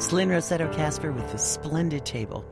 It's Lynn Rossetto Kasper with The Splendid Table.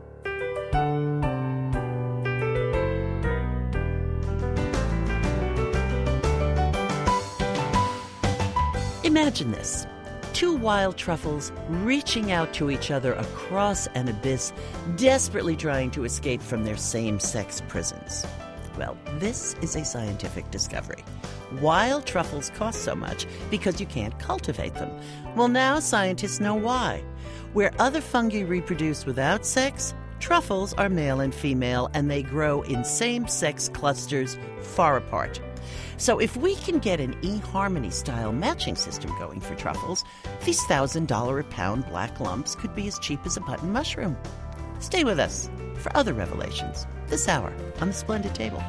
Imagine this. Two wild truffles reaching out to each other across an abyss, desperately trying to escape from their same-sex prisons. Well, this is a scientific discovery. Wild truffles cost so much because you can't cultivate them. Well, now scientists know why. Where other fungi reproduce without sex, truffles are male and female, and they grow in same-sex clusters far apart. So if we can get an eHarmony-style matching system going for truffles, these $1,000-a-pound black lumps could be as cheap as a button mushroom. Stay with us for other revelations this hour on The Splendid Table.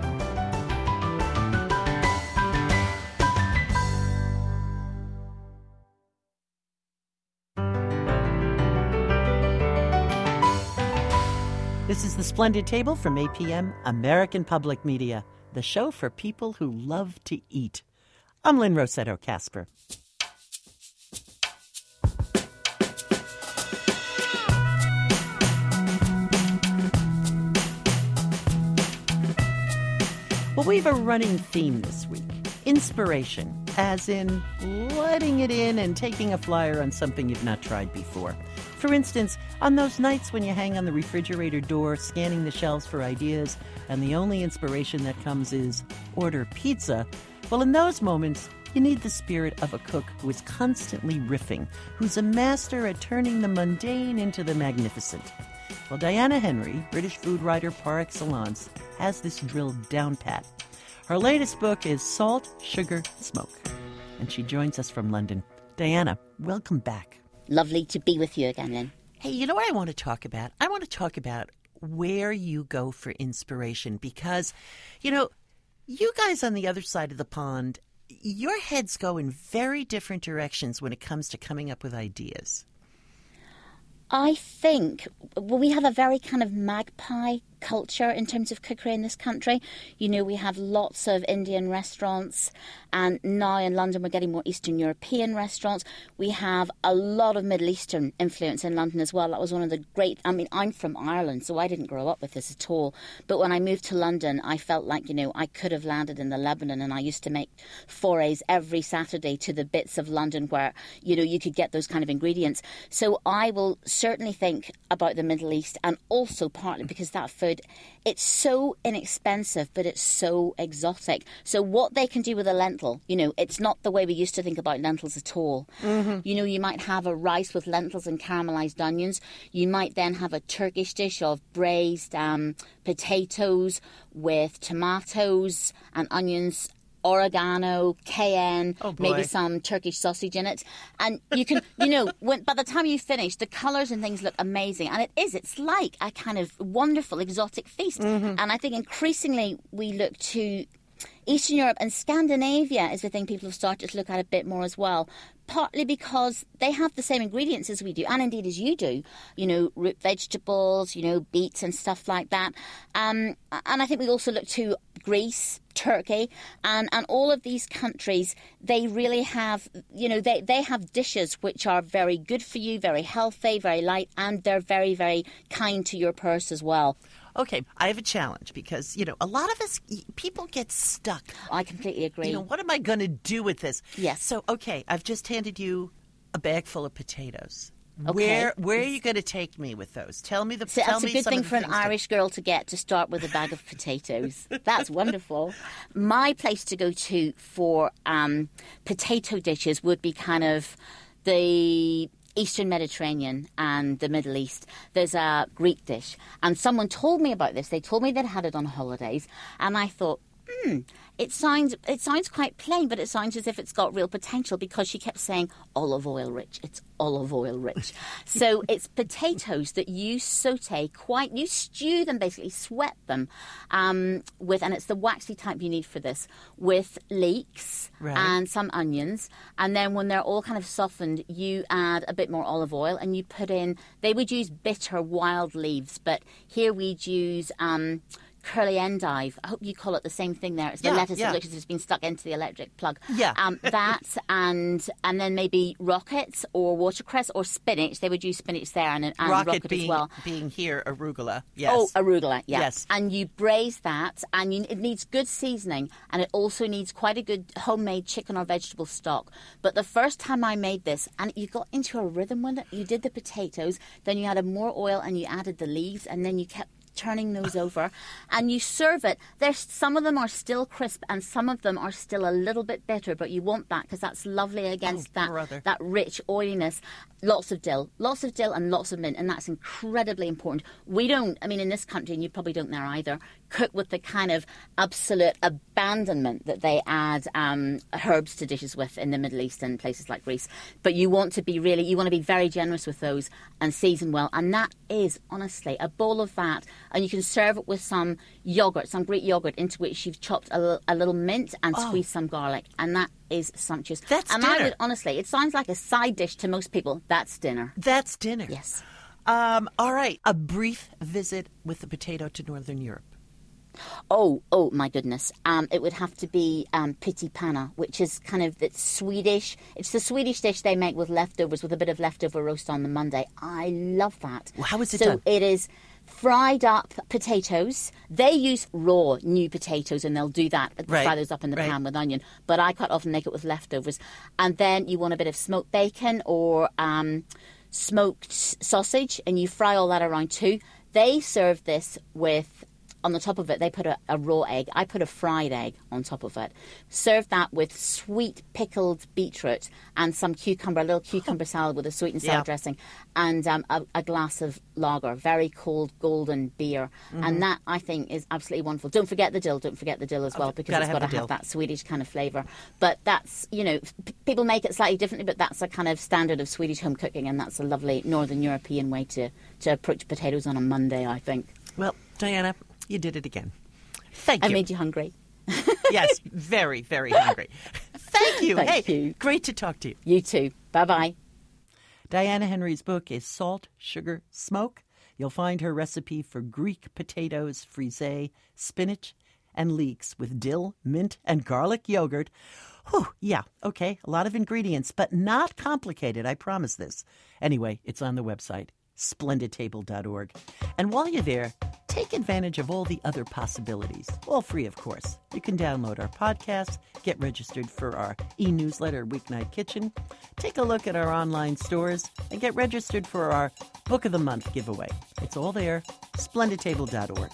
This is The Splendid Table from APM, American Public Media, the show for people who love to eat. I'm Lynn Rossetto Kasper. Well, we have a running theme this week. Inspiration, as in letting it in and taking a flyer on something you've not tried before. For instance, on those nights when you hang on the refrigerator door, scanning the shelves for ideas, and the only inspiration that comes is order pizza, well, in those moments, you need the spirit of a cook who is constantly riffing, who's a master at turning the mundane into the magnificent. Well, Diana Henry, British food writer par excellence, has this drilled down pat. Her latest book is Salt, Sugar, Smoke, and she joins us from London. Diana, welcome back. Lovely to be with you again, Lynn. Hey, you know what I want to talk about? I want to talk about where you go for inspiration because, you know, you guys on the other side of the pond, your heads go in very different directions when it comes to coming up with ideas. I think, well, we have a very kind of magpie culture in terms of cookery in this country. You know, we have lots of Indian restaurants, and now in London we're getting more Eastern European restaurants. We have a lot of Middle Eastern influence in London as well. That was one of the great, I mean, I'm from Ireland, so I didn't grow up with this at all. But when I moved to London, I felt like, you know, I could have landed in the Lebanon, and I used to make forays every Saturday to the bits of London where, you know, you could get those kind of ingredients. So I will certainly think about the Middle East, and also partly because that food, it's so inexpensive, but it's so exotic. So what they can do with a lentil, you know, it's not the way we used to think about lentils at all. Mm-hmm. You know, you might have a rice with lentils and caramelized onions. You might then have a Turkish dish of braised potatoes with tomatoes and onions, oregano, cayenne, maybe some Turkish sausage in it. And you can, you know, by the time you finish, the colours and things look amazing. And it's like a kind of wonderful exotic feast. Mm-hmm. And I think increasingly we look to Eastern Europe, and Scandinavia is the thing people have started to look at a bit more as well. Partly because they have the same ingredients as we do, and indeed as you do, you know, root vegetables, you know, beets and stuff like that. And I think we also look to Greece, Turkey, and all of these countries. They really have, you know, they have dishes which are very good for you, very healthy, very light, and they're very, very kind to your purse as well. Okay, I have a challenge because, you know, a lot of us, people get stuck. I completely agree. You know, what am I going to do with this? Yes. So, okay, I've just handed you a bag full of potatoes. Okay. Where are you going to take me with those? Tell me That's a good thing for an Irish girl to get, to start with a bag of potatoes. That's wonderful. My place to go to for potato dishes would be kind of the Eastern Mediterranean and the Middle East. There's a Greek dish, and someone told me about this. They told me they'd had it on holidays, and I thought, it sounds quite plain, but it sounds as if it's got real potential, because she kept saying olive oil rich. It's olive oil rich. So it's potatoes that you saute you stew them, basically sweat them with, and it's the waxy type you need for this, with leeks and some onions. And then when they're all kind of softened, you add a bit more olive oil, and you put in, they would use bitter wild leaves, but here we'd use curly endive. I hope you call it the same thing there. It's the lettuce that looks as if it's been stuck into the electric plug. Yeah. That and then maybe rockets or watercress or spinach. They would use spinach there and rocket being, as well. being here, arugula. Yes. Oh, arugula, yeah. Yes. And you braise that, and it needs good seasoning, and it also needs quite a good homemade chicken or vegetable stock. But the first time I made this, and you got into a rhythm with it, you did the potatoes, then you added more oil and you added the leaves, and then you kept turning those over, and you serve it. Some of them are still crisp and some of them are still a little bit bitter, but you want that because that's lovely against that rich oiliness. Lots of dill and lots of mint, and that's incredibly important. We don't, in this country, and you probably don't there either, cook with the kind of absolute abandonment that they add herbs to dishes with in the Middle East and places like Greece. But you want to be very generous with those and season well. And that is, honestly, a bowl of that. And you can serve it with some yogurt, some Greek yogurt, into which you've chopped a little mint and squeezed some garlic. And that is sumptuous. That's dinner. I would, honestly, it sounds like a side dish to most people. That's dinner. That's dinner. Yes. All right. A brief visit with the potato to Northern Europe. Oh my goodness. It would have to be piti panna, which is kind of the Swedish. It's the Swedish dish they make with leftovers, with a bit of leftover roast on the Monday. I love that. Well, how is it done? So it is fried up potatoes. They use raw new potatoes, and they'll do that, fry those up in the pan with onion. But I quite often make it with leftovers. And then you want a bit of smoked bacon or smoked sausage, and you fry all that around too. They serve this with, on the top of it, they put a raw egg. I put a fried egg on top of it. Serve that with sweet pickled beetroot and some cucumber, a little cucumber salad with a sweet and sour dressing, and a glass of lager, very cold golden beer. Mm-hmm. And that, I think, is absolutely wonderful. Don't forget the dill as well, because it's got to have that Swedish kind of flavour. But that's, people make it slightly differently, but that's a kind of standard of Swedish home cooking, and that's a lovely Northern European way to approach potatoes on a Monday, I think. Well, Diana, you did it again. Thank you. I made you hungry. Yes, very, very hungry. Thank you. Thank you. Great to talk to you. You too. Bye-bye. Diana Henry's book is Salt, Sugar, Smoke. You'll find her recipe for Greek potatoes, frisee, spinach, and leeks with dill, mint, and garlic yogurt. Whew, yeah, okay, a lot of ingredients, but not complicated, I promise this. Anyway, it's on the website, splendidtable.org. And while you're there, take advantage of all the other possibilities, all free, of course. You can download our podcast, get registered for our e-newsletter, Weeknight Kitchen, take a look at our online stores, and get registered for our Book of the Month giveaway. It's all there, splendidtable.org.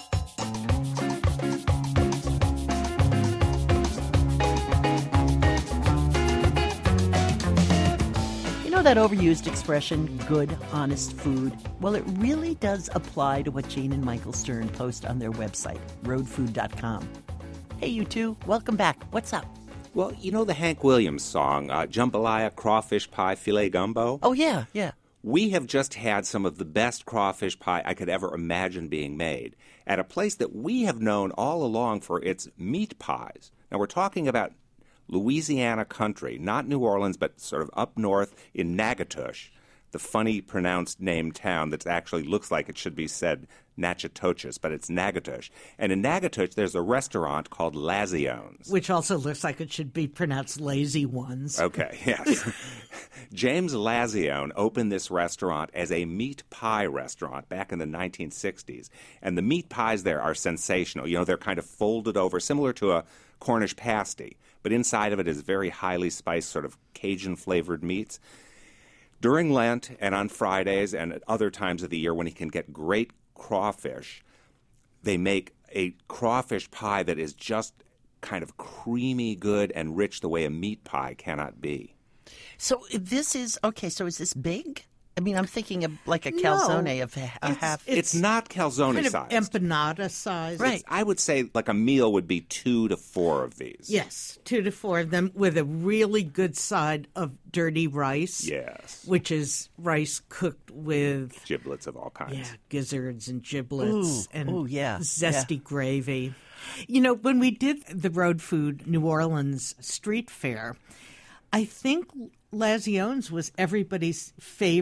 That overused expression, good, honest food, well, it really does apply to what Jane and Michael Stern post on their website, roadfood.com. Hey, you two, welcome back. What's up? Well, you know the Hank Williams song, Jambalaya, Crawfish Pie, Filet Gumbo? Oh, yeah. We have just had some of the best crawfish pie I could ever imagine being made at a place that we have known all along for its meat pies. Now, we're talking about Louisiana country, not New Orleans, but sort of up north in Natchitoches, the funny pronounced name town that actually looks like it should be said Natchitoches, but it's Natchitoches. And in Natchitoches, there's a restaurant called Lazione's. Which also looks like it should be pronounced Lazy Ones. Okay, yes. James Lazione opened this restaurant as a meat pie restaurant back in the 1960s. And the meat pies there are sensational. You know, they're kind of folded over, similar to a Cornish pasty. But inside of it is very highly spiced, sort of Cajun-flavored meats. During Lent and on Fridays and at other times of the year when he can get great crawfish, they make a crawfish pie that is just kind of creamy, good, and rich the way a meat pie cannot be. So this is, so is this big? I mean, I'm thinking of like a calzone of a half. It's not calzone kind size. Kind of empanada size. Right. I would say like a meal would be 2 to 4 of these. Yes, 2 to 4 of them with a really good side of dirty rice. Yes. Which is rice cooked with giblets of all kinds. Yeah, gizzards and giblets and zesty gravy. You know, when we did the Road Food New Orleans street fair, I think Lazione's was everybody's favorite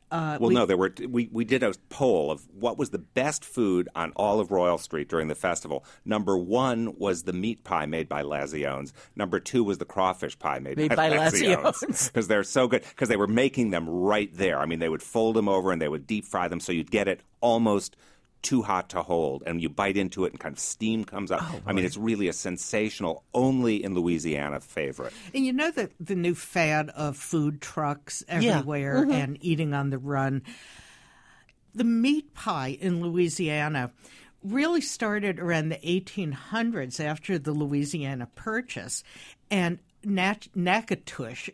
We did a poll of what was the best food on all of Royal Street during the festival. Number 1 was the meat pie made by Laziones. Number 2 was the crawfish pie made by Laziones. Because they're so good. Because they were making them right there. I mean, they would fold them over and they would deep fry them so you'd get it almost too hot to hold, and you bite into it and kind of steam comes up. I mean, it's really a sensational, only in Louisiana favorite. And you know the new fad of food trucks everywhere and eating on the run. The meat pie in Louisiana really started around the 1800s after the Louisiana Purchase, and Natchitoches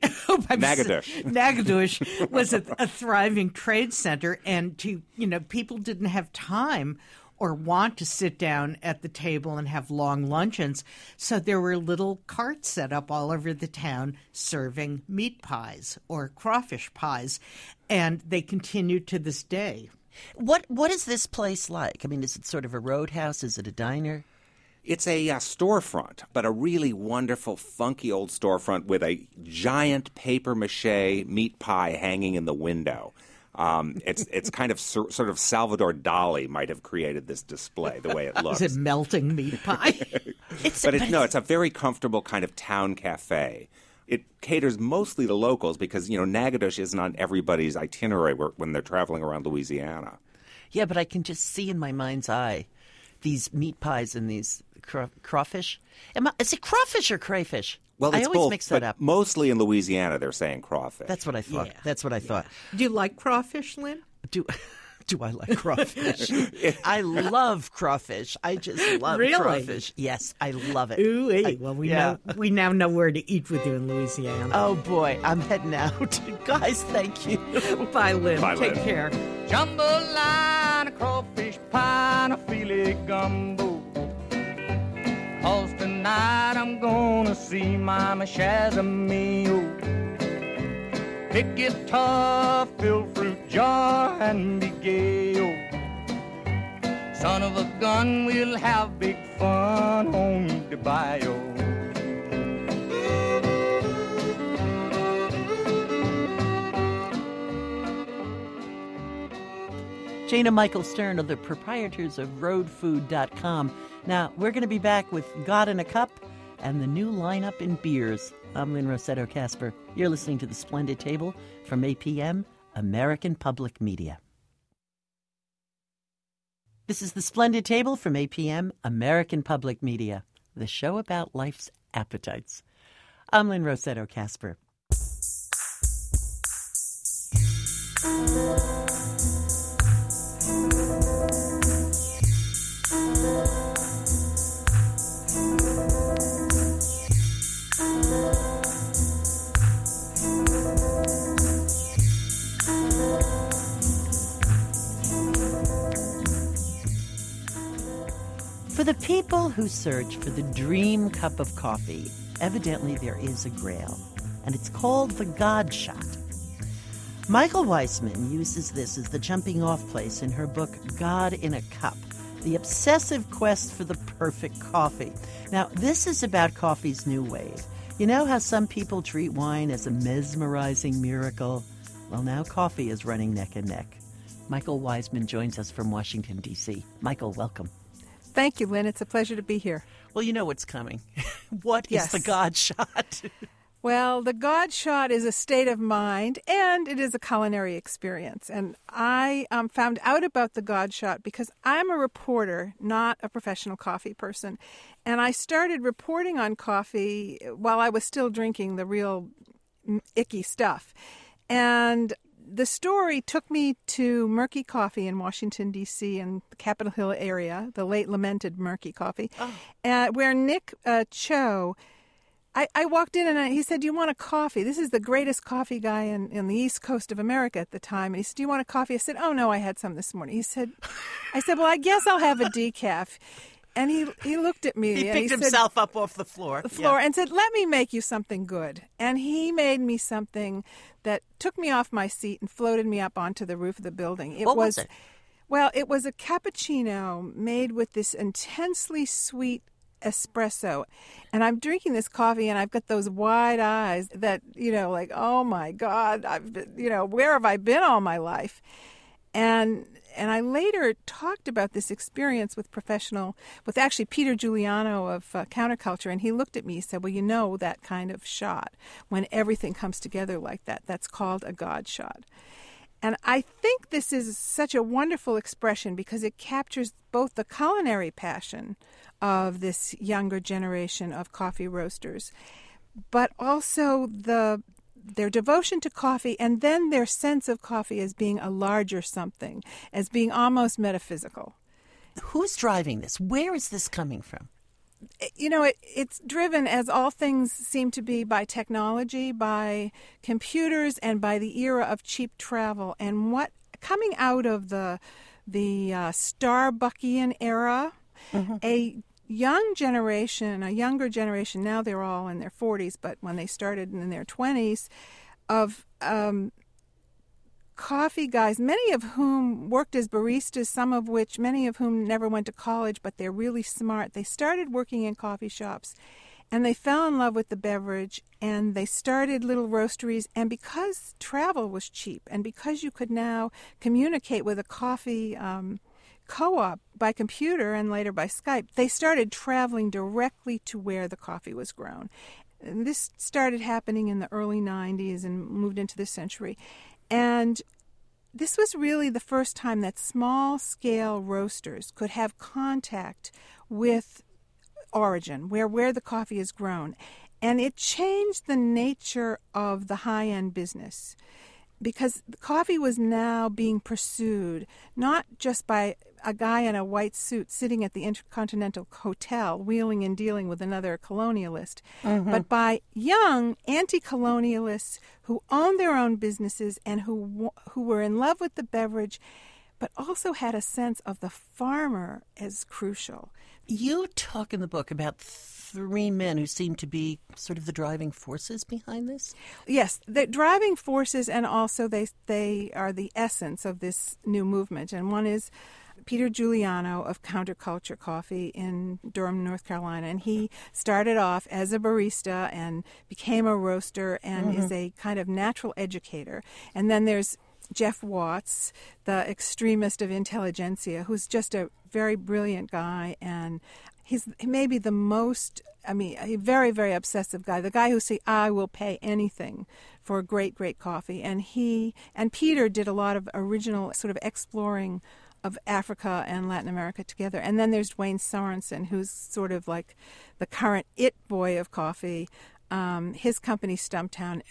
was a thriving trade center, and people didn't have time or want to sit down at the table and have long luncheons, so there were little carts set up all over the town serving meat pies or crawfish pies, and they continue to this day. What is this place like? I mean, is it sort of a roadhouse? Is it a diner? It's a storefront, but a really wonderful, funky old storefront with a giant papier-mâché meat pie hanging in the window. It's kind of sort of Salvador Dali might have created this display, the way it looks. Is it melting meat pie? It's a very comfortable kind of town cafe. It caters mostly to locals because, Natchitoches isn't on everybody's itinerary when they're traveling around Louisiana. Yeah, but I can just see in my mind's eye these meat pies and these crawfish. Is it crawfish or crayfish? Well, I always both, mix that up. Mostly in Louisiana, they're saying crawfish. That's what I thought. Yeah. That's what I thought. Do you like crawfish, Lynn? Do I like crawfish? I love crawfish. I just love crawfish. Yes, I love it. Ooh, well, we now know where to eat with you in Louisiana. Oh, boy, I'm heading out. Guys, thank you. Bye, Lynn. Bye, Take Lynn. care. Jambalaya, a crawfish pie, and a filet gumbo. 'Cause tonight I'm gonna see Mama Shazamio. Pick guitar, fill fruit jar, and be gay. Son of a gun, we'll have big fun on the bayou. Jane and Michael Stern are the proprietors of roadfood.com. Now, we're going to be back with God in a Cup and the new lineup in beers. I'm Lynn Rossetto Kasper. You're listening to The Splendid Table from APM, American Public Media. This is The Splendid Table from APM, American Public Media, the show about life's appetites. I'm Lynn Rossetto Kasper. For the people who search for the dream cup of coffee, evidently there is a grail, and it's called the God Shot. Michael Weissman uses this as the jumping-off place in her book, God in a Cup, the obsessive quest for the perfect coffee. Now, this is about coffee's new wave. You know how some people treat wine as a mesmerizing miracle? Well, now coffee is running neck and neck. Michael Weissman joins us from Washington, D.C. Michael, welcome. Thank you, Lynn. It's a pleasure to be here. Well, you know what's coming. What is the God Shot? Well, the God Shot is a state of mind, and it is a culinary experience. And I found out about the God Shot because I'm a reporter, not a professional coffee person. And I started reporting on coffee while I was still drinking the real icky stuff. And the story took me to Murky Coffee in Washington, D.C., in the Capitol Hill area, the late lamented Murky Coffee, where Nick Cho, I walked in and he said, "Do you want a coffee?" This is the greatest coffee guy in the East Coast of America at the time. And he said, "Do you want a coffee?" I said, "Oh, no, I had some this morning." I said, "Well, I guess I'll have a decaf." And he looked at me. He and picked himself up off the floor. And said, "Let me make you something good." And he made me something that took me off my seat and floated me up onto the roof of the building. What was it? Well, it was a cappuccino made with this intensely sweet espresso. And I'm drinking this coffee and I've got those wide eyes that, like, oh my God, where have I been all my life? And I later talked about this experience with actually Peter Giuliano of Counterculture, and he looked at me and said, well, that kind of shot, when everything comes together like that, that's called a God shot. And I think this is such a wonderful expression because it captures both the culinary passion of this younger generation of coffee roasters, but also their devotion to coffee, and then their sense of coffee as being a larger something, as being almost metaphysical. Who's driving this? Where is this coming from? It's driven, as all things seem to be, by technology, by computers, and by the era of cheap travel. And what coming out of the Starbuckian era, a younger generation, now they're all in their 40s, but when they started in their 20s, of coffee guys, many of whom worked as baristas, many of whom never went to college, but they're really smart. They started working in coffee shops, and they fell in love with the beverage, and they started little roasteries. And because travel was cheap, and because you could now communicate with a coffee co-op by computer and later by Skype, they started traveling directly to where the coffee was grown. And this started happening in the early 90s and moved into this century. And this was really the first time that small-scale roasters could have contact with origin, where the coffee is grown. And it changed the nature of the high-end business, because coffee was now being pursued not just by a guy in a white suit sitting at the Intercontinental Hotel wheeling and dealing with another colonialist, but by young anti-colonialists who owned their own businesses and who were in love with the beverage, but also had a sense of the farmer as crucial. You talk in the book about three men who seem to be sort of the driving forces behind this? Yes, the driving forces, and also they are the essence of this new movement. And one is Peter Giuliano of Counterculture Coffee in Durham, North Carolina. And he started off as a barista and became a roaster and is a kind of natural educator. And then there's Jeff Watts, the extremist of intelligentsia, who's just a very brilliant guy, and he's maybe the most, a very, very obsessive guy, the guy who say, I will pay anything for great, great coffee. And he and Peter did a lot of original sort of exploring of Africa and Latin America together. And then there's Dwayne Sorensen, who's sort of like the current it boy of coffee. His company, Stumptown,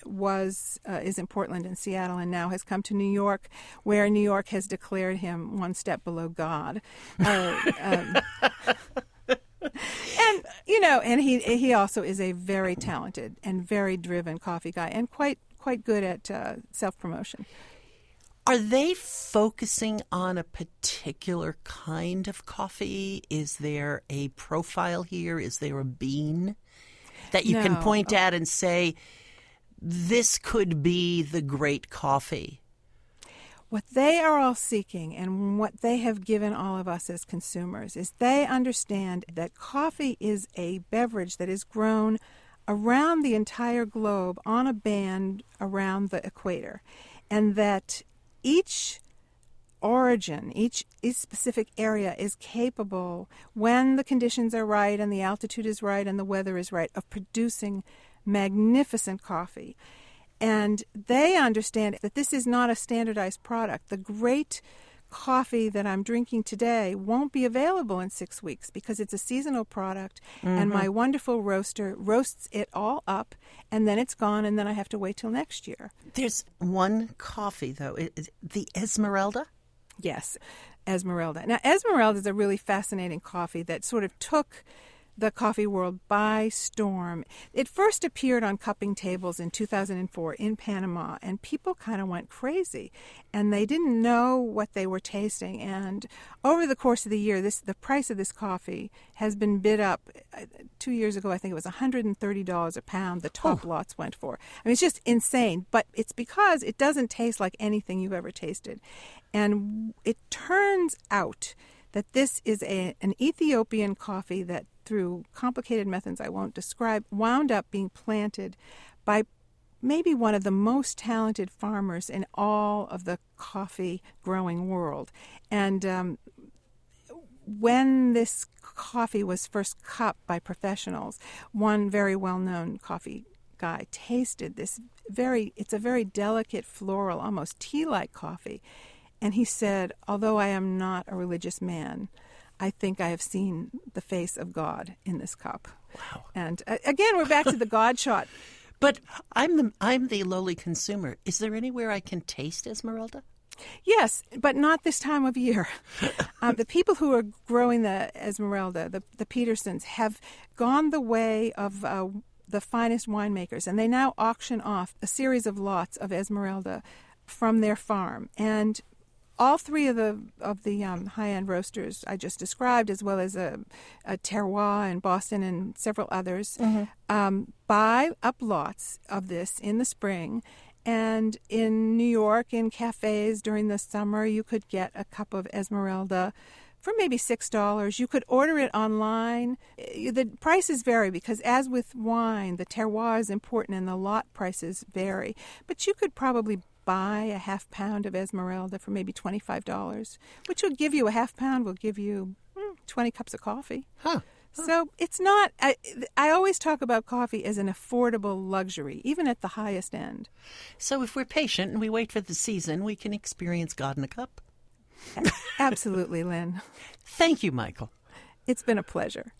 is in Portland and Seattle, and now has come to New York, where New York has declared him one step below God. And he also is a very talented and very driven coffee guy, and quite good at self-promotion. Are they focusing on a particular kind of coffee? Is there a profile here? Is there a bean that you can point at and say, this could be the great coffee? What they are all seeking, and what they have given all of us as consumers, is they understand that coffee is a beverage that is grown around the entire globe on a band around the equator, and that each origin, each specific area is capable, when the conditions are right and the altitude is right and the weather is right, of producing magnificent coffee. And they understand that this is not a standardized product. The great coffee that I'm drinking today won't be available in 6 weeks because it's a seasonal product, and my wonderful roaster roasts it all up, and then it's gone, and then I have to wait till next year. There's one coffee, though, the Esmeralda? Yes, Esmeralda. Now, Esmeralda is a really fascinating coffee that sort of took the coffee world by storm. It first appeared on cupping tables in 2004 in Panama, and people kind of went crazy, and they didn't know what they were tasting. And over the course of the year, the price of this coffee has been bid up. 2 years ago, I think it was $130 a pound. The top lots went for. It's just insane, but it's because it doesn't taste like anything you've ever tasted. And it turns out that this is an Ethiopian coffee that through complicated methods I won't describe, wound up being planted by maybe one of the most talented farmers in all of the coffee growing world. And when this coffee was first cupped by professionals, one very well-known coffee guy tasted this it's a very delicate, floral, almost tea-like coffee. And he said, although I am not a religious man, I think I have seen the face of God in this cup. Wow. And again, we're back to the God shot. But I'm the lowly consumer. Is there anywhere I can taste Esmeralda? Yes, but not this time of year. The people who are growing the Esmeralda, the Petersons, have gone the way of the finest winemakers, and they now auction off a series of lots of Esmeralda from their farm. And all three of the high-end roasters I just described, as well as a Terroir in Boston and several others, buy up lots of this in the spring. And in New York, in cafes during the summer, you could get a cup of Esmeralda for maybe $6. You could order it online. The prices vary because, as with wine, the terroir is important and the lot prices vary. But you could probably buy a half pound of Esmeralda for maybe $25, which would give you a half pound, will give you 20 cups of coffee. Huh. So it's not, I always talk about coffee as an affordable luxury, even at the highest end. So if we're patient and we wait for the season, we can experience God in a cup? Absolutely, Lynn. Thank you, Michael. It's been a pleasure.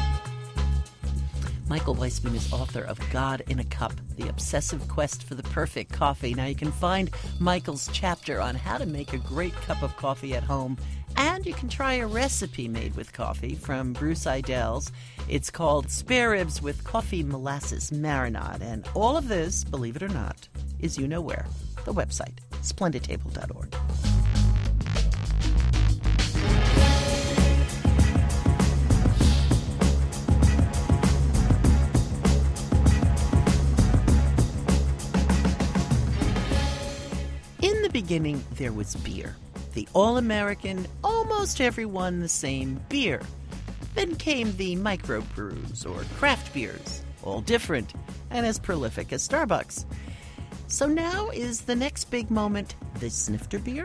Michael Weissman is author of God in a Cup, The Obsessive Quest for the Perfect Coffee. Now, you can find Michael's chapter on how to make a great cup of coffee at home, and you can try a recipe made with coffee from Bruce Idell's. It's called Spare Ribs with Coffee Molasses Marinade. And all of this, believe it or not, is you know where. The website, splendidtable.org. In the beginning, there was beer. The all-American, almost everyone the same beer. Then came the microbrews, or craft beers, all different and as prolific as Starbucks. So now is the next big moment the snifter beer?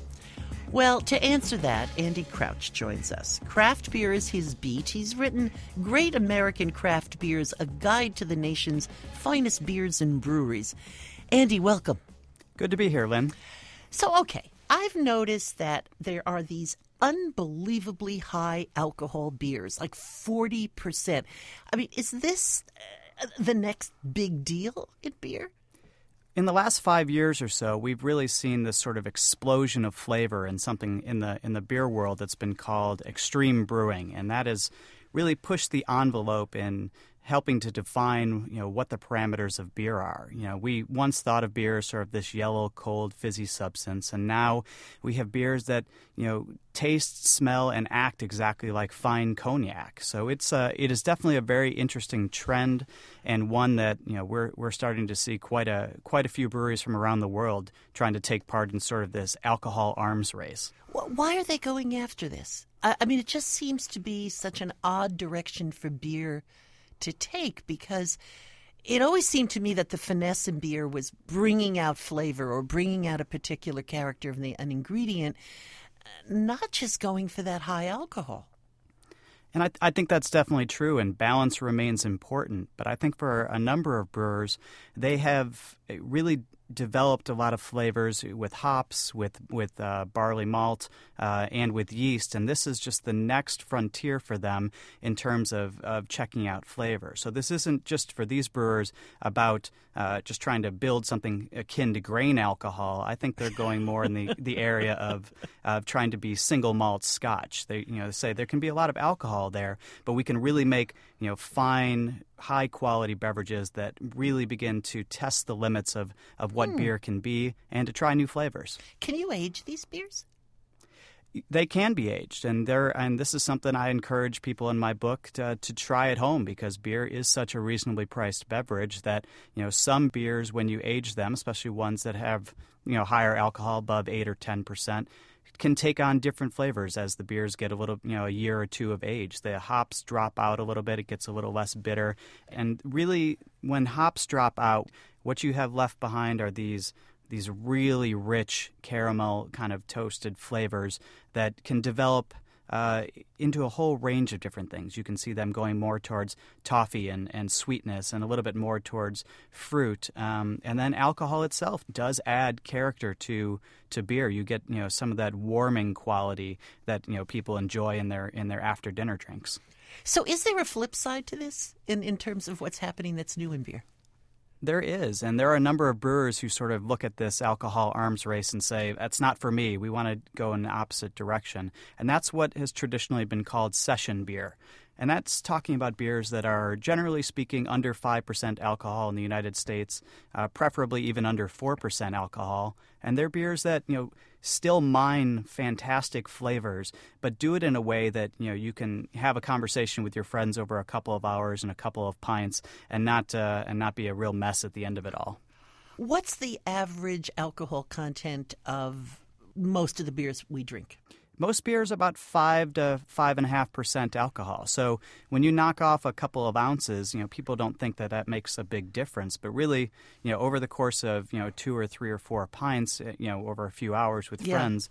Well, to answer that, Andy Crouch joins us. Craft beer is his beat. He's written Great American Craft Beers, a guide to the nation's finest beers and breweries. Andy, welcome. Good to be here, Lynn. So, okay, I've noticed that there are these unbelievably high alcohol beers, like 40%. I mean, is this the next big deal in beer? In the last 5 years or so, we've really seen this sort of explosion of flavor in something in the beer world that's been called extreme brewing, and that has really pushed the envelope in helping to define, what the parameters of beer are. We once thought of beer as sort of this yellow, cold, fizzy substance, and now we have beers that, taste, smell, and act exactly like fine cognac. So it is definitely a very interesting trend, and one that we're starting to see quite a few breweries from around the world trying to take part in sort of this alcohol arms race. Why are they going after this? I mean, it just seems to be such an odd direction for beer to take, because it always seemed to me that the finesse in beer was bringing out flavor or bringing out a particular character of an ingredient, not just going for that high alcohol. And I think that's definitely true, and balance remains important. But I think for a number of brewers, they have really developed a lot of flavors with hops, with barley malt, and with yeast. And this is just the next frontier for them in terms of checking out flavor. So this isn't just for these brewers about just trying to build something akin to grain alcohol. I think they're going more in the area of trying to be single malt Scotch. They say there can be a lot of alcohol there, but we can really make fine, high-quality beverages that really begin to test the limits of what beer can be and to try new flavors. Can you age these beers? they can be aged, and this is something I encourage people in my book to try at home, because beer is such a reasonably priced beverage that some beers, when you age them, especially ones that have higher alcohol above 8 or 10%, can take on different flavors as the beers get a little a year or two of age. The hops drop out a little bit; it gets a little less bitter, and really, when hops drop out, what you have left behind are these really rich caramel kind of toasted flavors that can develop into a whole range of different things. You can see them going more towards toffee and sweetness, and a little bit more towards fruit. And then alcohol itself does add character to beer. You get some of that warming quality that people enjoy in their after dinner drinks. So is there a flip side to this in terms of what's happening that's new in beer? There is, and there are a number of brewers who sort of look at this alcohol arms race and say, that's not for me. We want to go in the opposite direction. And that's what has traditionally been called session beer. And that's talking about beers that are, generally speaking, under 5% alcohol in the United States, preferably even under 4% alcohol. And they're beers that, still mine fantastic flavors, but do it in a way that, you can have a conversation with your friends over a couple of hours and a couple of pints and not be a real mess at the end of it all. What's the average alcohol content of most of the beers we drink? Most beer is about 5 to 5.5% alcohol. So when you knock off a couple of ounces, people don't think that makes a big difference. But really, over the course of 2 or 3 or 4 pints, over a few hours with friends,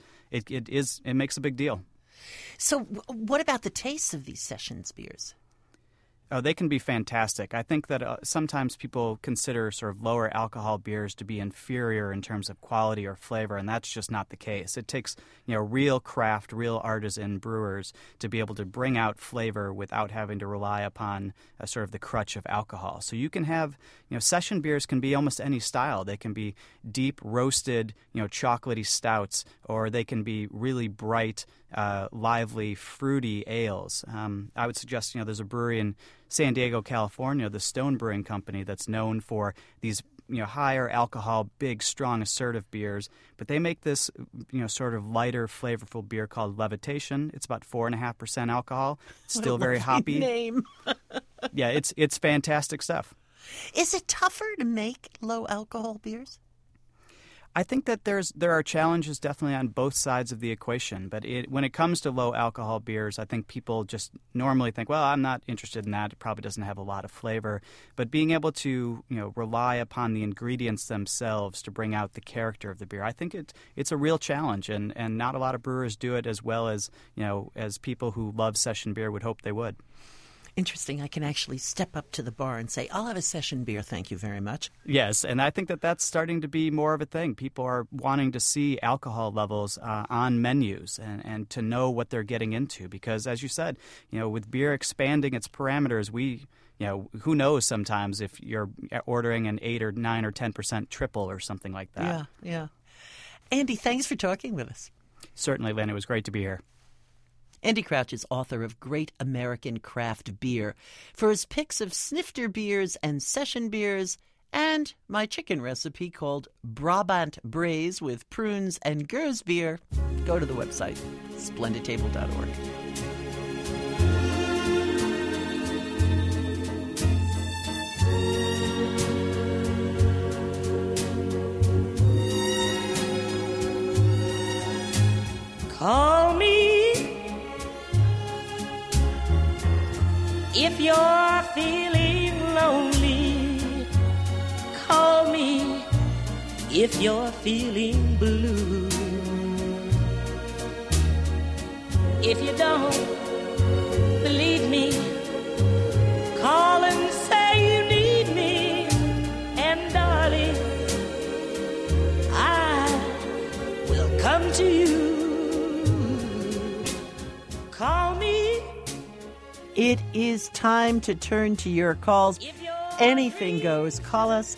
it makes a big deal. So what about the taste of these sessions beers? Oh, they can be fantastic. I think that sometimes people consider sort of lower alcohol beers to be inferior in terms of quality or flavor, and that's just not the case. It takes, real craft, real artisan brewers to be able to bring out flavor without having to rely upon sort of the crutch of alcohol. So you can have, session beers can be almost any style. They can be deep roasted, chocolatey stouts, or they can be really bright, lively, fruity ales. I would suggest, there's a brewery in San Diego, California, the Stone Brewing Company, that's known for these higher alcohol, big, strong, assertive beers. But they make this sort of lighter, flavorful beer called Levitation. It's about 4.5% alcohol. It's still very hoppy. Name. Yeah, it's fantastic stuff. Is it tougher to make low alcohol beers? I think that there are challenges definitely on both sides of the equation. But when it comes to low alcohol beers, I think people just normally think, well, I'm not interested in that. It probably doesn't have a lot of flavor. But being able to rely upon the ingredients themselves to bring out the character of the beer, I think it's a real challenge. And not a lot of brewers do it as well as as people who love session beer would hope they would. Interesting. I can actually step up to the bar and say, I'll have a session beer, thank you very much. Yes, and I think that's starting to be more of a thing. People are wanting to see alcohol levels on menus and to know what they're getting into. Because, as you said, with beer expanding its parameters, who knows sometimes if you're ordering an 8 or 9 or 10% triple or something like that. Yeah. Andy, thanks for talking with us. Certainly, Lynn. It was great to be here. Andy Crouch is author of Great American Craft Beer. For his picks of snifter beers and session beers, and my chicken recipe called Brabant Braise with prunes and Gers beer, go to the website, splendidtable.org. Call me if you're feeling lonely. Call me if you're feeling blue. If you don't believe me, call and say you need me. And darling, I will come to you. Call me. It is time to turn to your calls. Anything goes. Call us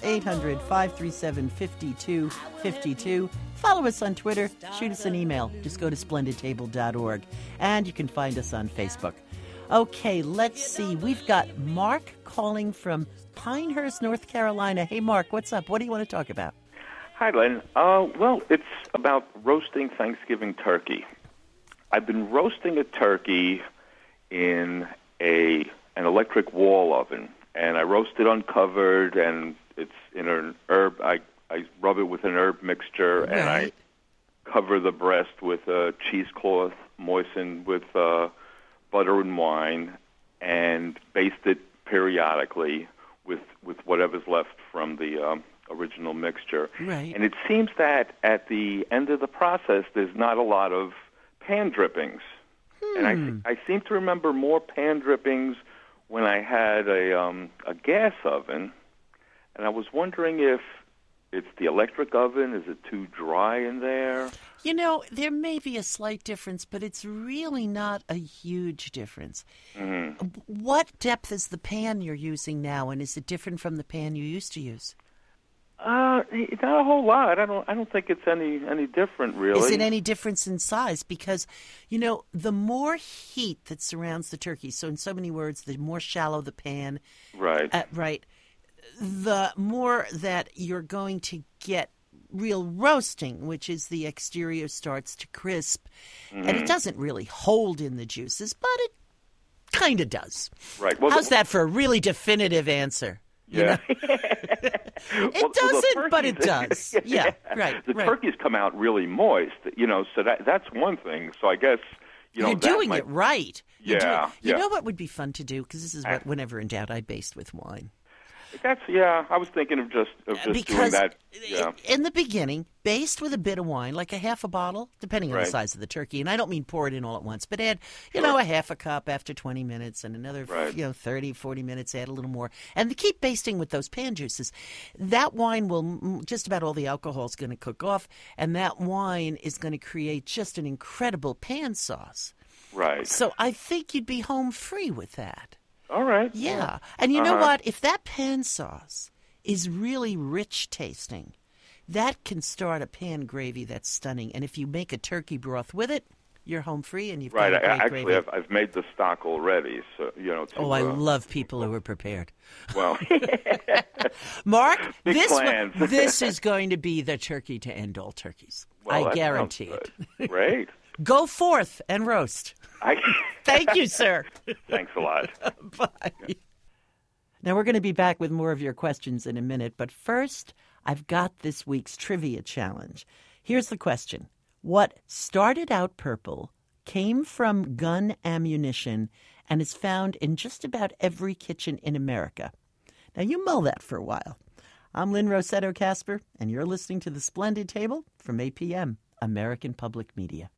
800-537-5252. Follow us on Twitter. Shoot us an email. Just go to splendidtable.org. And you can find us on Facebook. Okay, let's see. We've got Mark calling from Pinehurst, North Carolina. Hey, Mark, what's up? What do you want to talk about? Hi, Lynn. Well, it's about roasting Thanksgiving turkey. I've been roasting a turkey in an electric wall oven, and I roast it uncovered, and it's in an herb. I rub it with an herb mixture, Right. and I cover the breast with a cheesecloth moistened with butter and wine, and baste it periodically with whatever's left from the original mixture. Right. And it seems that at the end of the process, there's not a lot of pan drippings. And I seem to remember more pan drippings when I had a gas oven, and I was wondering if it's the electric oven. Is it too dry in there? You know, there may be a slight difference, but it's really not a huge difference. Mm-hmm. What depth is the pan you're using now, and is it different from the pan you used to use? Not a whole lot. I don't think it's any different, really. Is it any difference in size? Because, you know, the more heat that surrounds the turkey, so in so many words, the more shallow the pan, Right. right, the more that you're going to get real roasting, which is the exterior starts to crisp, and it doesn't really hold in the juices, but it kind of does. Right. Well, How's that for a really definitive answer? Yeah. It doesn't, but it does. Yeah, right. The right. turkeys come out really moist, so that's one thing. So I guess, You're that doing might- it right. You're Yeah, doing- You yeah. know what would be fun to do? Because this is what, whenever in doubt, I baste with wine. I was thinking of just doing Because that. Yeah. in the beginning, baste with a bit of wine, like a half a bottle, depending on the Right. size of the turkey. And I don't mean pour it in all at once, but add, a half a cup after 20 minutes and another, Right. 30, 40 minutes, add a little more. And keep basting with those pan juices. That wine will, just about all the alcohol is going to cook off, and that wine is going to create just an incredible pan sauce. Right. So I think you'd be home free with that. All right. Yeah. And you know what? If that pan sauce is really rich tasting, that can start a pan gravy that's stunning. And if you make a turkey broth with it, you're home free and you've Right. got a great Actually, gravy. I've made the stock already. So I love people who are prepared. Well, Mark, Big plans. this is going to be the turkey to end all turkeys. well, I that guarantee sounds it. good. Great. Go forth and roast. Thank you, sir. Thanks a lot. Bye. Now, we're going to be back with more of your questions in a minute, but first, I've got this week's trivia challenge. Here's the question. What started out purple, came from gun ammunition, and is found in just about every kitchen in America? Now, you mull that for a while. I'm Lynn Rossetto Kasper, and you're listening to The Splendid Table from APM, American Public Media.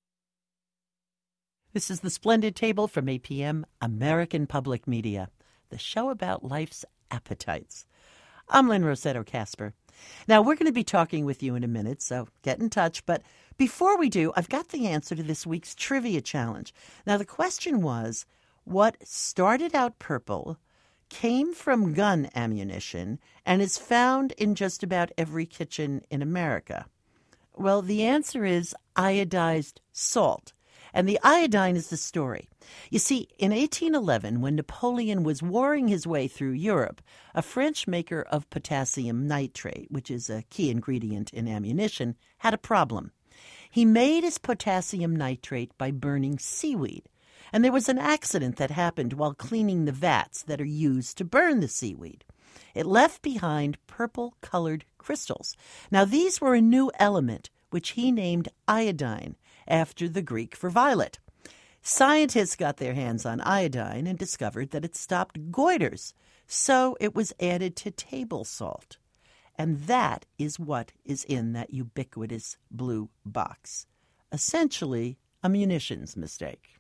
This is The Splendid Table from APM, American Public Media, the show about life's appetites. I'm Lynn Rossetto Kasper. Now, we're going to be talking with you in a minute, so get in touch. But before we do, I've got the answer to this week's trivia challenge. Now, the question was, what started out purple, came from gun ammunition, and is found in just about every kitchen in America? Well, the answer is iodized salt. And the iodine is the story. You see, in 1811, when Napoleon was warring his way through Europe, a French maker of potassium nitrate, which is a key ingredient in ammunition, had a problem. He made his potassium nitrate by burning seaweed. And there was an accident that happened while cleaning the vats that are used to burn the seaweed. It left behind purple-colored crystals. Now, these were a new element, which he named iodine, after the Greek for violet. Scientists got their hands on iodine and discovered that it stopped goiters, so it was added to table salt. And that is what is in that ubiquitous blue box. Essentially, a munitions mistake.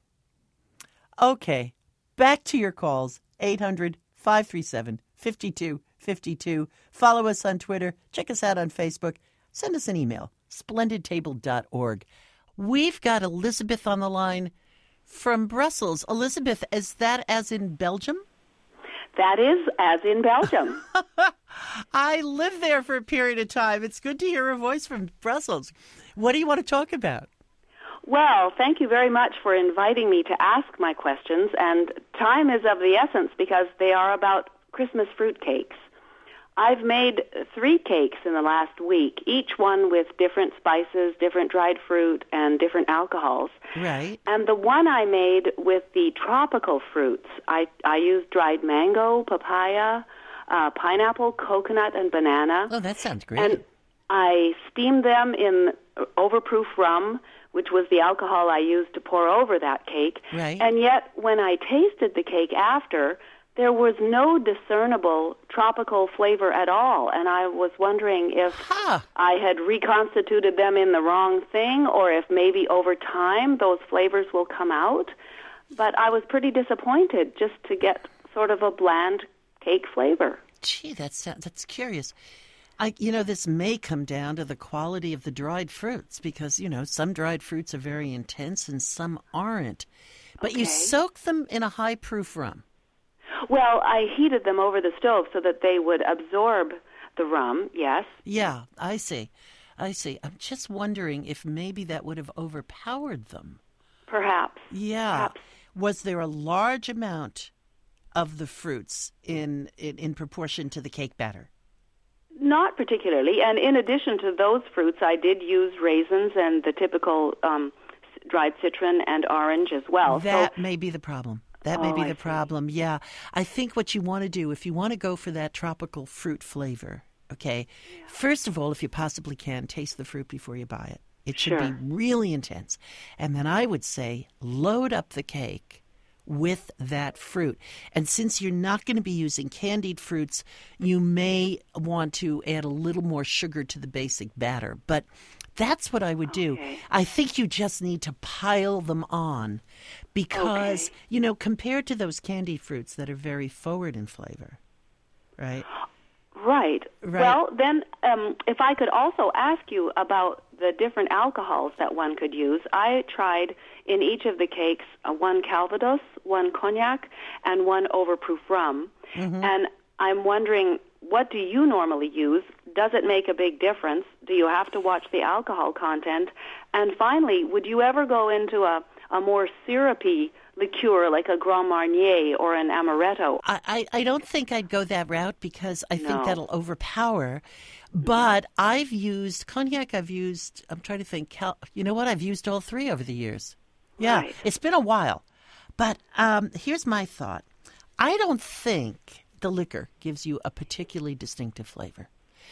Okay, back to your calls, 800-537-5252. Follow us on Twitter, check us out on Facebook, send us an email, splendidtable.org. We've got Elizabeth on the line from Brussels. Elizabeth, is that as in Belgium? That is as in Belgium. I lived there for a period of time. It's good to hear her voice from Brussels. What do you want to talk about? Well, thank you very much for inviting me to ask my questions, and time is of the essence because they are about Christmas fruitcakes. I've made 3 cakes in the last week, each one with different spices, different dried fruit, and different alcohols. Right. And the one I made with the tropical fruits, I used dried mango, papaya, pineapple, coconut, and banana. Oh, that sounds great. And I steamed them in overproof rum, which was the alcohol I used to pour over that cake. Right. And yet, when I tasted the cake after, there was no discernible tropical flavor at all. And I was wondering if I had reconstituted them in the wrong thing, or if maybe over time those flavors will come out. But I was pretty disappointed just to get sort of a bland cake flavor. Gee, that's curious. This may come down to the quality of the dried fruits because, some dried fruits are very intense and some aren't. But you soak them in a high-proof rum. Well, I heated them over the stove so that they would absorb the rum, yes. Yeah, I see. I'm just wondering if maybe that would have overpowered them. Perhaps. Yeah. Perhaps. Was there a large amount of the fruits in proportion to the cake batter? Not particularly. And in addition to those fruits, I did use raisins and the typical dried citron and orange as well. That may be the problem. That may be the problem. Yeah. I think what you want to do, if you want to go for that tropical fruit flavor, first of all, if you possibly can, taste the fruit before you buy it. It should be really intense. And then I would say load up the cake with that fruit. And since you're not going to be using candied fruits, you may want to add a little more sugar to the basic batter. But that's what I would do. I think you just need to pile them on because, compared to those candied fruits that are very forward in flavor, right? Right. Well, then if I could also ask you about the different alcohols that one could use. I tried in each of the cakes one Calvados, one cognac, and one overproof rum. Mm-hmm. And I'm wondering, what do you normally use? Does it make a big difference? Do you have to watch the alcohol content? And finally, would you ever go into a more syrupy liqueur like a Grand Marnier or an Amaretto? I don't think I'd go that route because I think that'll overpower. But I've used cognac. I'm trying to think. I've used all 3 over the years. Yeah, right. It's been a while. But here's my thought. I don't think the liquor gives you a particularly distinctive flavor.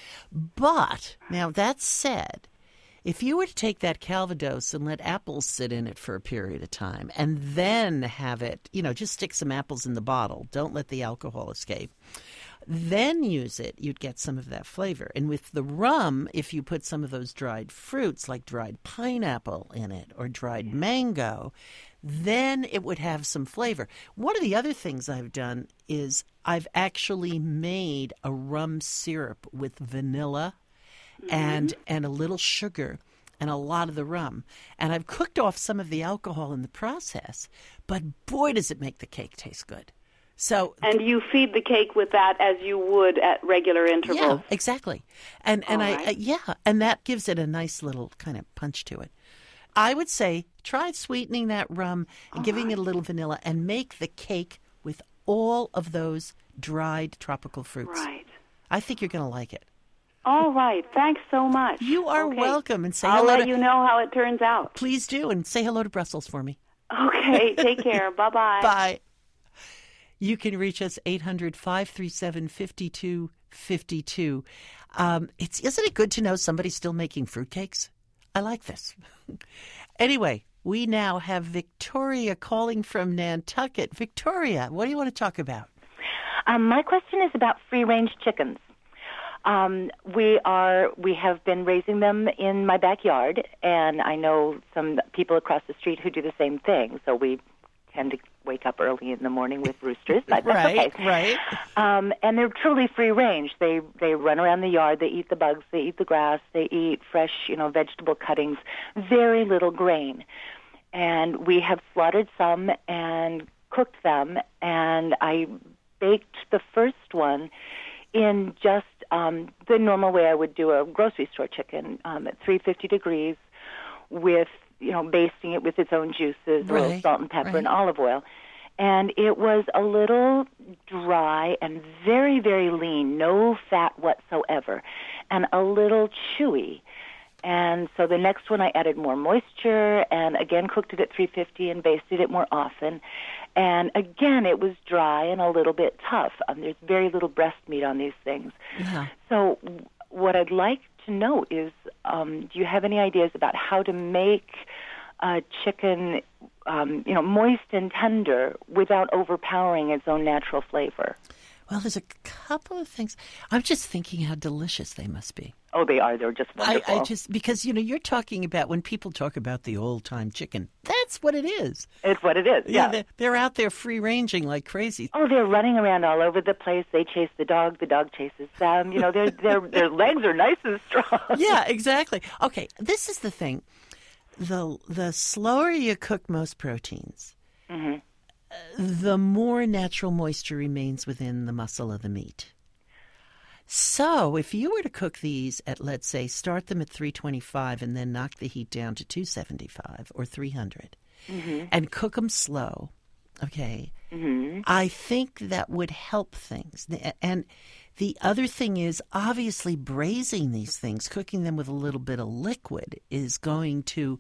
But now that said, if you were to take that Calvados and let apples sit in it for a period of time and then have it, just stick some apples in the bottle, don't let the alcohol escape, then use it, you'd get some of that flavor. And with the rum, if you put some of those dried fruits like dried pineapple in it or dried mango, then it would have some flavor. One of the other things I've done is I've actually made a rum syrup with vanilla and a little sugar and a lot of the rum. And I've cooked off some of the alcohol in the process, but boy, does it make the cake taste good. And you feed the cake with that as you would at regular intervals. Yeah, exactly. And that gives it a nice little kind of punch to it. I would say try sweetening that rum and giving it a little vanilla and make the cake with all of those dried tropical fruits. Right. I think you're going to like it. All right. Thanks so much. You are welcome. And say I'll hello let you know how it turns out. Please do. And say hello to Brussels for me. Okay. Take care. Bye-bye. Bye. You can reach us 800-537-5252. Isn't it good to know somebody's still making fruitcakes? I like this. Anyway, we now have Victoria calling from Nantucket. Victoria, what do you want to talk about? My question is about free-range chickens. We have been raising them in my backyard, and I know some people across the street who do the same thing. So we tend to wake up early in the morning with roosters, but that's okay. Right. And they're truly free range. They run around the yard. They eat the bugs. They eat the grass. They eat fresh, vegetable cuttings. Very little grain. And we have slaughtered some and cooked them. And I baked the first one in just the normal way I would do a grocery store chicken at 350 degrees with basting it with its own juices, a little salt and pepper and olive oil. And it was a little dry and very, very lean, no fat whatsoever, and a little chewy. And so the next one I added more moisture and again cooked it at 350 and basted it more often. And again, it was dry and a little bit tough. There's very little breast meat on these things. Yeah. So what I'd like to know is, do you have any ideas about how to make chicken, moist and tender without overpowering its own natural flavor? Well, there's a couple of things. I'm just thinking how delicious they must be. Oh, they are. They're just wonderful. Because, you're talking about when people talk about the old-time chicken, that's what it is. It's what it is, yeah. They're out there free-ranging like crazy. Oh, they're running around all over the place. They chase the dog chases them. Their legs are nice and strong. Yeah, exactly. Okay, this is the thing. The slower you cook most proteins, mm-hmm. the more natural moisture remains within the muscle of the meat. So if you were to cook these at, let's say, start them at 325 and then knock the heat down to 275 or 300 mm-hmm. and cook them slow, okay, mm-hmm. I think that would help things. And the other thing is, obviously, braising these things, cooking them with a little bit of liquid is going to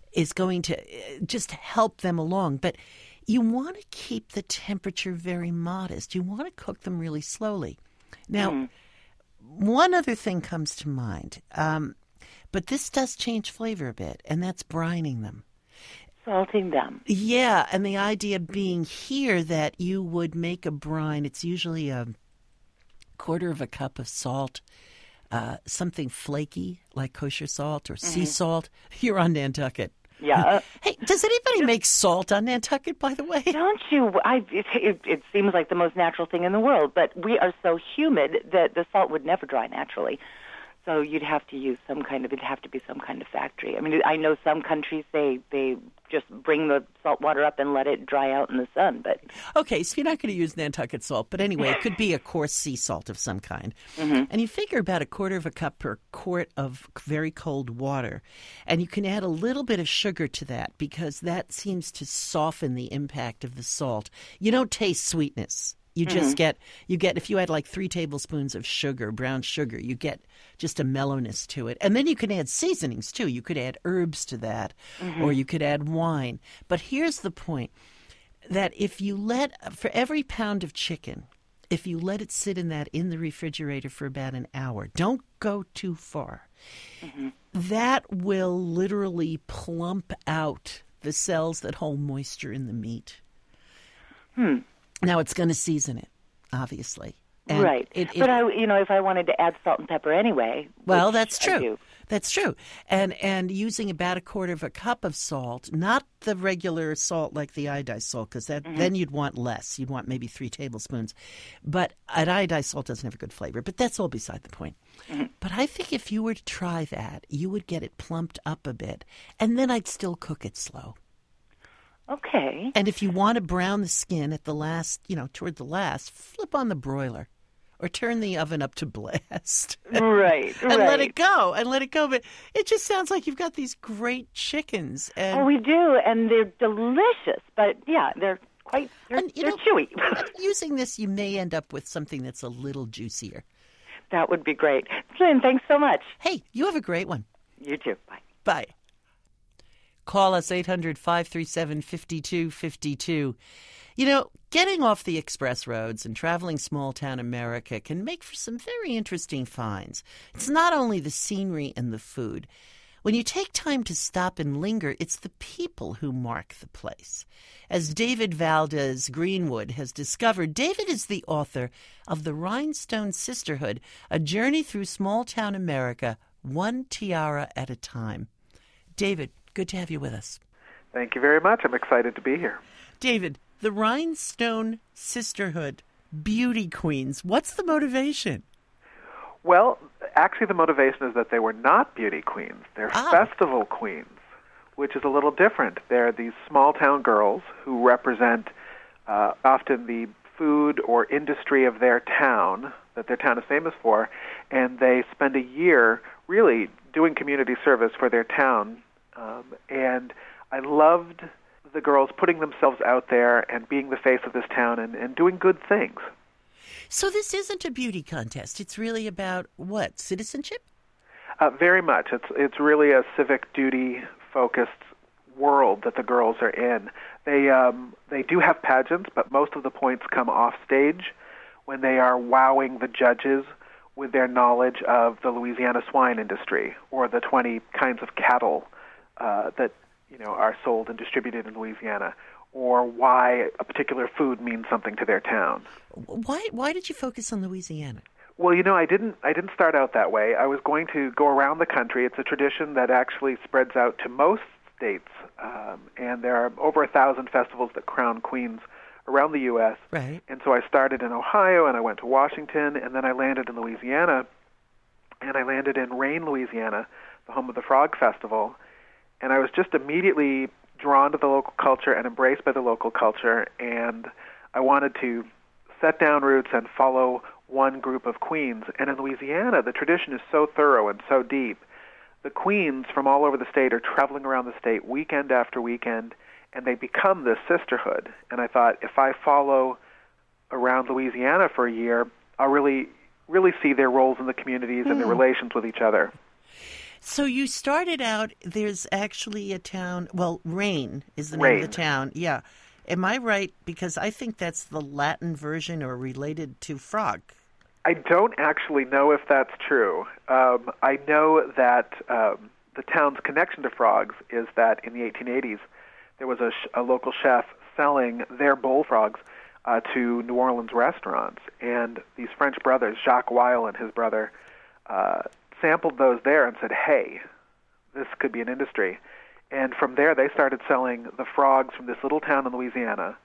just help them along. But you want to keep the temperature very modest. You want to cook them really slowly. Now, one other thing comes to mind, but this does change flavor a bit, and that's brining them. Salting them. Yeah, and the idea being here that you would make a brine. It's usually a quarter of a cup of salt, something flaky like kosher salt or sea salt. You're on Nantucket. Yeah. Hey, does anybody make salt on Nantucket, by the way? Don't you? It seems like the most natural thing in the world, but we are so humid that the salt would never dry naturally. So you'd have to use it'd have to be some kind of factory. I mean, I know some countries, they just bring the salt water up and let it dry out in the sun. But okay, so you're not going to use Nantucket salt. But anyway, it could be a coarse sea salt of some kind. Mm-hmm. And you figure about a quarter of a cup per quart of very cold water. And you can add a little bit of sugar to that because that seems to soften the impact of the salt. You don't taste sweetness. You just get if you add like 3 tablespoons of sugar, brown sugar, you get just a mellowness to it. And then you can add seasonings too. You could add herbs to that, or you could add wine. But here's the point, that if you for every pound of chicken, if you let it sit in the refrigerator for about an hour, don't go too far, that will literally plump out the cells that hold moisture in the meat. Now, it's going to season it, obviously. And right. But if I wanted to add salt and pepper anyway. Well, that's true. That's true. And using about a quarter of a cup of salt, not the regular salt like the iodized salt, because then you'd want less. You'd want maybe 3 tablespoons. But an iodized salt doesn't have a good flavor. But that's all beside the point. But I think if you were to try that, you would get it plumped up a bit. And then I'd still cook it slow. Okay. And if you want to brown the skin at the last, toward the last, flip on the broiler or turn the oven up to blast. Right. And let it go. But it just sounds like you've got these great chickens. Oh, we do. And they're delicious. But, yeah, they're chewy. Using this, you may end up with something that's a little juicier. That would be great. Lynn, thanks so much. Hey, you have a great one. You too. Bye. Bye. Call us 800-537-5252. Getting off the express roads and traveling small-town America can make for some very interesting finds. It's not only the scenery and the food. When you take time to stop and linger, it's the people who mark the place. As David Valdez Greenwood has discovered, David is the author of The Rhinestone Sisterhood, a journey through small-town America, one tiara at a time. David, good to have you with us. Thank you very much. I'm excited to be here. David, the Rhinestone Sisterhood, beauty queens. What's the motivation? Well, actually the motivation is that they were not beauty queens. They're festival queens, which is a little different. They're these small-town girls who represent often the food or industry of their town, that their town is famous for, and they spend a year really doing community service for their town. And I loved the girls putting themselves out there and being the face of this town and doing good things. So this isn't a beauty contest. It's really about what? Citizenship? Very much. It's really a civic duty-focused world that the girls are in. They do have pageants, but most of the points come off stage when they are wowing the judges with their knowledge of the Louisiana swine industry or the 20 kinds of cattle that are sold and distributed in Louisiana, or why a particular food means something to their town. Why did you focus on Louisiana? Well, I didn't start out that way. I was going to go around the country. It's a tradition that actually spreads out to most states, and there are over 1,000 festivals that crown queens around the U.S. Right. And so I started in Ohio, and I went to Washington, and then I landed in Louisiana, and I landed in Rayne, Louisiana, the home of the Frog Festival, and I was just immediately drawn to the local culture and embraced by the local culture, and I wanted to set down roots and follow one group of queens. And in Louisiana, the tradition is so thorough and so deep. The queens from all over the state are traveling around the state weekend after weekend, and they become this sisterhood. And I thought, if I follow around Louisiana for a year, I'll really see their roles in the communities and their relations with each other. So you started out, there's actually a town, Rayne is the name of the town. Yeah. Am I right? Because I think that's the Latin version or related to frog. I don't actually know if that's true. I know that the town's connection to frogs is that in the 1880s, there was a local chef selling their bullfrogs to New Orleans restaurants. And these French brothers, Jacques Weil and his brother, sampled those there and said, hey, this could be an industry. And from there, they started selling the frogs from this little town in Louisiana.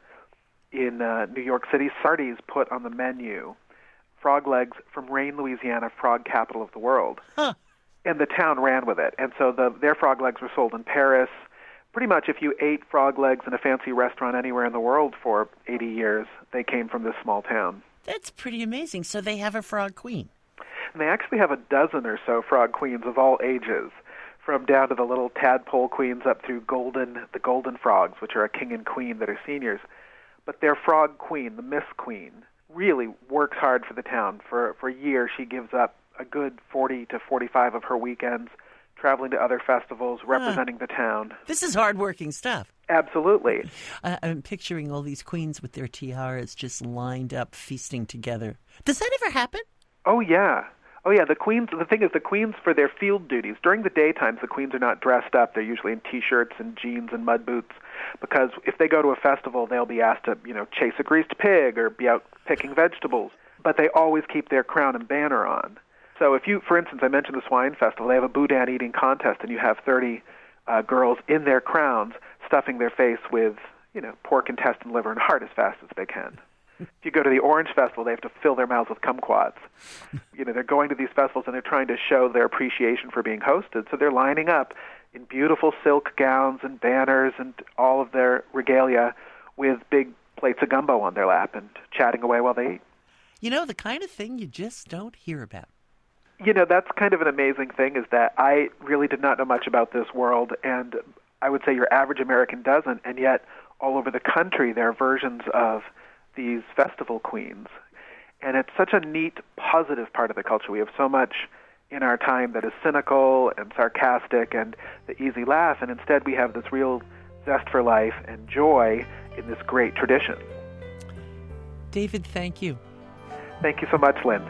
In New York City, Sardi's put on the menu frog legs from Rayne, Louisiana, frog capital of the world. Huh. And the town ran with it. And so their frog legs were sold in Paris. Pretty much if you ate frog legs in a fancy restaurant anywhere in the world for 80 years, they came from this small town. That's pretty amazing. So they have a frog queen. And they actually have a dozen or so frog queens of all ages, from down to the little tadpole queens up through the golden frogs, which are a king and queen that are seniors. But their frog queen, the Miss Queen, really works hard for the town. For a year, she gives up a good 40 to 45 of her weekends traveling to other festivals, representing the town. This is hardworking stuff. Absolutely. I'm picturing all these queens with their tiaras just lined up, feasting together. Does that ever happen? Oh, yeah. The queens, the thing is, the queens, for their field duties, during the daytimes, the queens are not dressed up. They're usually in T-shirts and jeans and mud boots, because if they go to a festival, they'll be asked to, chase a greased pig or be out picking vegetables. But they always keep their crown and banner on. So if you, for instance, I mentioned the Swine Festival, they have a boudin eating contest, and you have 30 girls in their crowns stuffing their face with, pork intestine, liver, and heart as fast as they can. If you go to the Orange Festival, they have to fill their mouths with kumquats. They're going to these festivals and they're trying to show their appreciation for being hosted. So they're lining up in beautiful silk gowns and banners and all of their regalia with big plates of gumbo on their lap and chatting away while they eat. The kind of thing you just don't hear about. That's kind of an amazing thing, is that I really did not know much about this world, and I would say your average American doesn't, and yet all over the country there are versions of these festival queens. And it's such a neat, positive part of the culture. We have so much in our time that is cynical and sarcastic and the easy laugh, and instead we have this real zest for life and joy in this great tradition. David, thank you. Thank you so much, Lynn.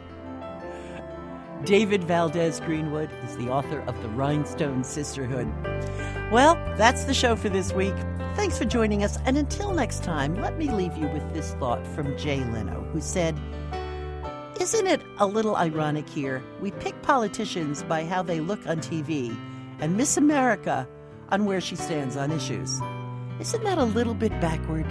David Valdez Greenwood is the author of The Rhinestone Sisterhood. Well, that's the show for this week. Thanks for joining us, and until next time, let me leave you with this thought from Jay Leno, who said, "Isn't it a little ironic here? We pick politicians by how they look on TV, and Miss America on where she stands on issues. Isn't that a little bit backward?"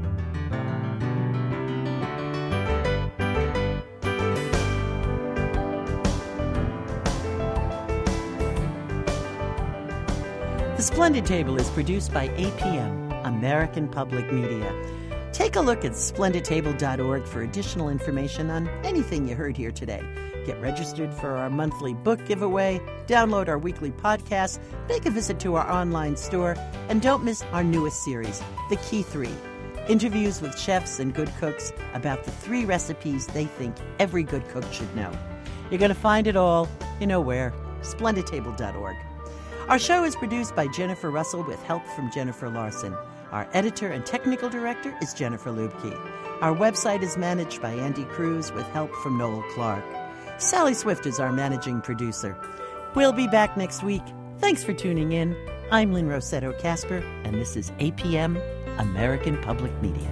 The Splendid Table is produced by APM, American Public Media. Take a look at splendidtable.org for additional information on anything you heard here today. get registered for our monthly book giveaway, download our weekly podcast, make a visit to our online store, and don't miss our newest series, The Key 3. Interviews with chefs and good cooks about the 3 recipes they think every good cook should know. You're going to find it all, you know where, splendidtable.org. Our show is produced by Jennifer Russell with help from Jennifer Larson. Our editor and technical director is Jennifer Lubke. Our website is managed by Andy Cruz with help from Noel Clark. Sally Swift is our managing producer. We'll be back next week. Thanks for tuning in. I'm Lynn Rossetto Kasper, and this is APM, American Public Media.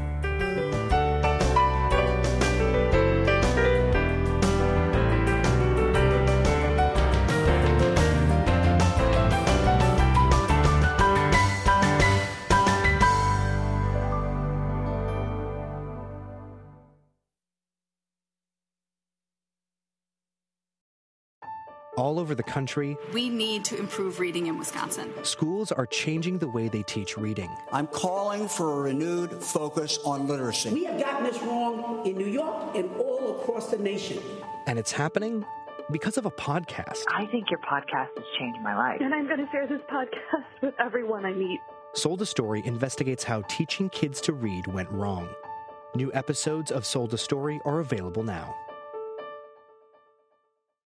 All over the country, we need to improve reading in Wisconsin. Schools are changing the way they teach reading. I'm calling for a renewed focus on literacy. We have gotten this wrong in New York and all across the nation. And it's happening because of a podcast. I think your podcast has changed my life. And I'm going to share this podcast with everyone I meet. Sold a Story investigates how teaching kids to read went wrong. New episodes of Sold a Story are available now.